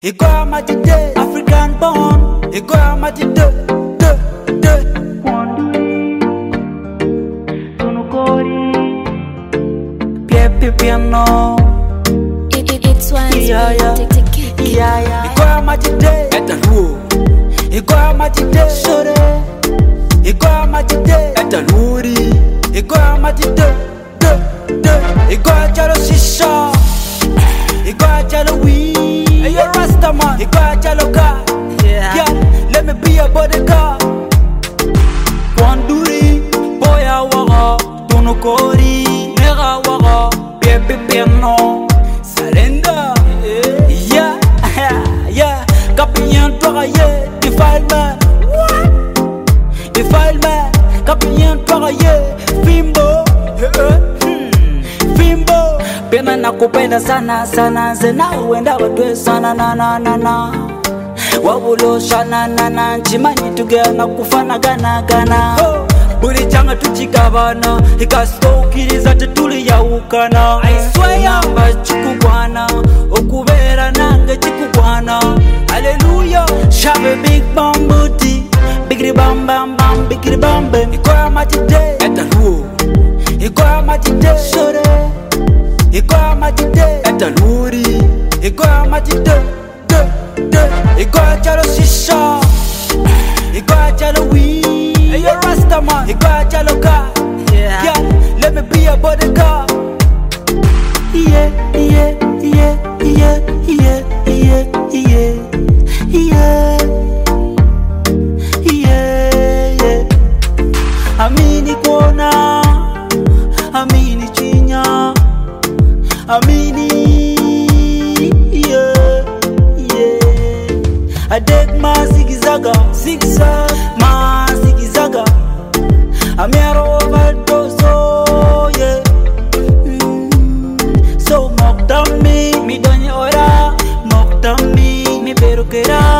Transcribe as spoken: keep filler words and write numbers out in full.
Iko amatide, African born. Iko amatide, de, de. Pie piano. It, it, it's one Yeah, yeah. tick, tick, tick. Yeah, yeah. Iko amatide, eta luo. Iko amatide, sore. Iko amatide, eta luri. Iko amatide, de, de. Iko achalo shisha. Iko achalo weed. Hey, you Rasta man. Iko achalo car. Yeah. Yeah. Let me be a bodyguard. Wanduri, boya waga, tunukori, nega waga, pepe piano, salenda, yeah, yeah, kapien toi yeah, defile man, what? Defile man, kapien toi yeah, fimbo, fimbo, pena nakupenda sana sana, zena uenda watwe sana na na na na. Wabulo shana nana chimani tugana kufana gana gana oh. Buri changa tuchigabana ikasto ukiriza tetuli ya ukana I swear mba chikugwana okubera nange chikugwana Hallelujah. Shabe big bam booty bigri bam bam bam bigri bam bam Iko amatide eta luo Iko amatide sore Iko amatide eta luri Iko amatide Iko achalo shisha Iko achalo weed. Hey, you Rasta man. Iko achalo car. Yeah. Yeah. Let me be a bodyguard. Yeah, yeah, yeah, yeah, yeah, yeah, yeah, yeah, yeah, yeah. Amini kuona, amini chinya, amini. I take my zigzaga, zigzag, my zigzaga. I'm here overdose, oh yeah. Mm. So mock down me, me don't ora, mock down me, me pero que era.